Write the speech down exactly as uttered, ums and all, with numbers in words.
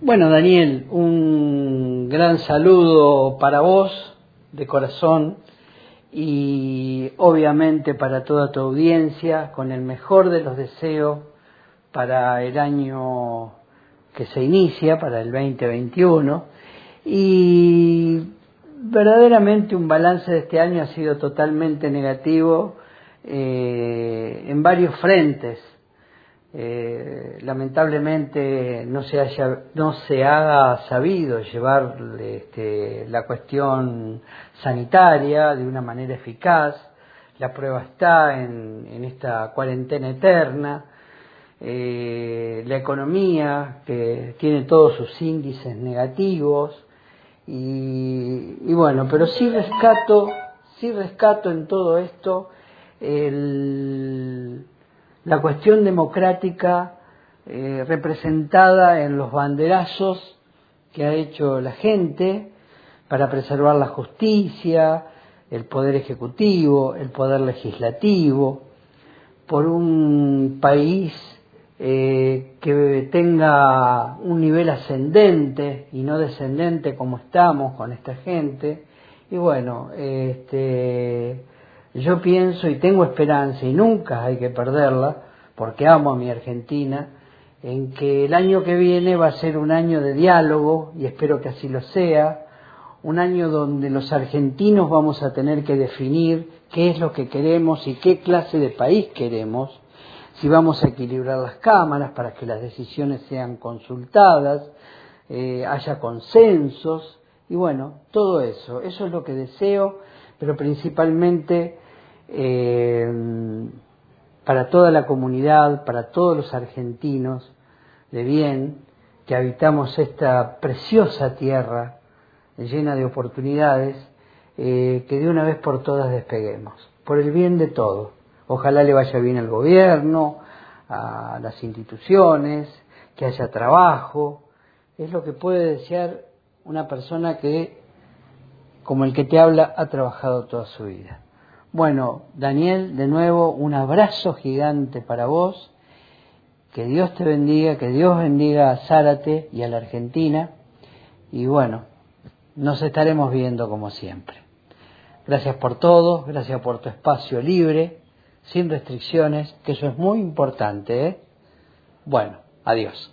Bueno, Daniel, un gran saludo para vos, de corazón, y obviamente para toda tu audiencia, con el mejor de los deseos para el año que se inicia, para el veinte veintiuno, y verdaderamente un balance de este año ha sido totalmente negativo eh, en varios frentes. Eh, lamentablemente no se haya no se ha sabido llevar este, la cuestión sanitaria de una manera eficaz. La prueba está en, en esta cuarentena eterna. Eh, la economía, que tiene todos sus índices negativos, y, y bueno, pero sí rescato sí rescato en todo esto el la cuestión democrática eh, representada en los banderazos que ha hecho la gente para preservar la justicia, el poder ejecutivo, el poder legislativo, por un país eh, que tenga un nivel ascendente y no descendente como estamos con esta gente. Y bueno, este yo pienso y tengo esperanza, y nunca hay que perderla, porque amo a mi Argentina, en que el año que viene va a ser un año de diálogo, y espero que así lo sea, un año donde los argentinos vamos a tener que definir qué es lo que queremos y qué clase de país queremos, si vamos a equilibrar las cámaras para que las decisiones sean consultadas, eh, haya consensos, y bueno, todo eso, eso es lo que deseo, pero principalmente eh, para toda la comunidad, para todos los argentinos de bien, que habitamos esta preciosa tierra llena de oportunidades, eh, que de una vez por todas despeguemos, por el bien de todos. Ojalá le vaya bien al gobierno, a las instituciones, que haya trabajo. Es lo que puede desear una persona que, como el que te habla, ha trabajado toda su vida. Bueno, Daniel, de nuevo, un abrazo gigante para vos. Que Dios te bendiga, que Dios bendiga a Zárate y a la Argentina. Y bueno, nos estaremos viendo como siempre. Gracias por todo, gracias por tu espacio libre, sin restricciones, que eso es muy importante, ¿eh? Bueno, adiós.